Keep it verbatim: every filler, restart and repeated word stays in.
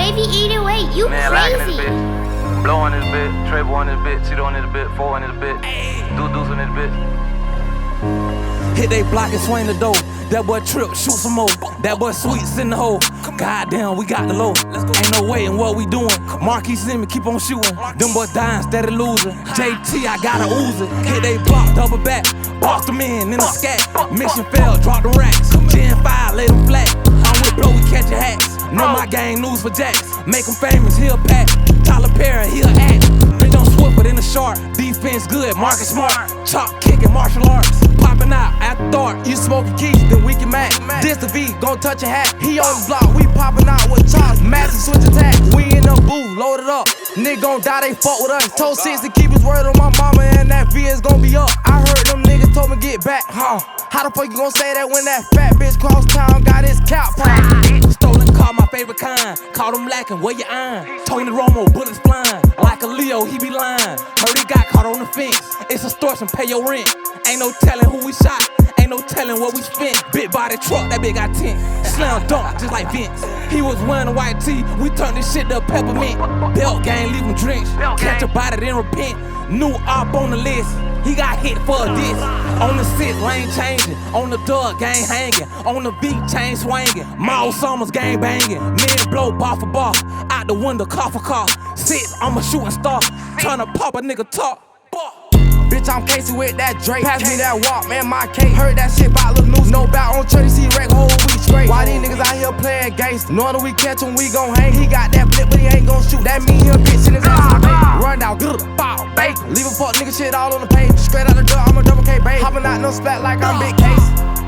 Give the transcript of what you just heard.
wavy either way, you Man, crazy. lacking this bitch. Blow on this bitch, Trable on this bitch, Cheeto on this bitch, Four on this bitch, Doo Deuce on this bitch. Hit they block and swing the door. That boy Trip, shoot some more. That boy Sweets in the hole. Goddamn, we got the low. Ain't no way in what we doing. Marquis send me, keep on shooting. Them boys dying, steady losing. J T, I got a Uzi. Hit they block, double back. Boss them in, in the scat. Mission failed, drop the racks. Gen five, lay them flat. I'm with Blow, we catchin' hats. Know my gang news for jacks. Make them famous, he'll pack. Tyler Perry, he'll act. Bitch, I'm swifter than a shark. Defense good, market smart. Chop kicking, martial arts. Popping out after dark. You smoking keys, then we can match. This the V, gon' touch a hat. He on the block, we popping out with chops. Massive switch attack. We in the booth, loaded up. Nigga gon' die, they fuck with us. Told six to keep his word on my mama, and that V is gon' be up. I heard them niggas told me get back, huh? How the fuck you gon' say that when that fat bitch cross town got his cap popped? Stolen car, my favorite kind. Caught him lacking, where you iron? Tony Romo, bullets flying. Like a Leo, he be lying. Heard he got caught on the fence. It's extortion, pay your rent. Ain't no telling who we shot. Ain't no telling what we spent. Big body truck, that bitch got tent. Slam dunk, just like Vince. He was wearing a white tee. We turned this shit to peppermint. Belt gang, leave him drenched. Catch a body, then repent. New op on the list. He got hit for a diss. On the six, lane changing. On the dug, gang hanging. On the beat, chain swinging. Miles Summers, gang banging. Men blow bar for bar. Out the window, car for car. Six, I'm a shooting star. Tryna pop a nigga talk. Bitch, I'm Casey with that Drake. Pass me that walk, man, my cake. Heard that shit about Lil News. No bout on Tracy C. Wreck, whole week straight. Why these niggas out here playing gangsta? Knowing that we catch him, we gon' hang. He got that flip, but he ain't gon' shoot. That mean he'll bitch in his ass. Run down, good, bow, bake. Leave a fuck nigga shit all on the page. Straight out the door, I'm a double K bait. Hopping out no splat like I'm Big Case.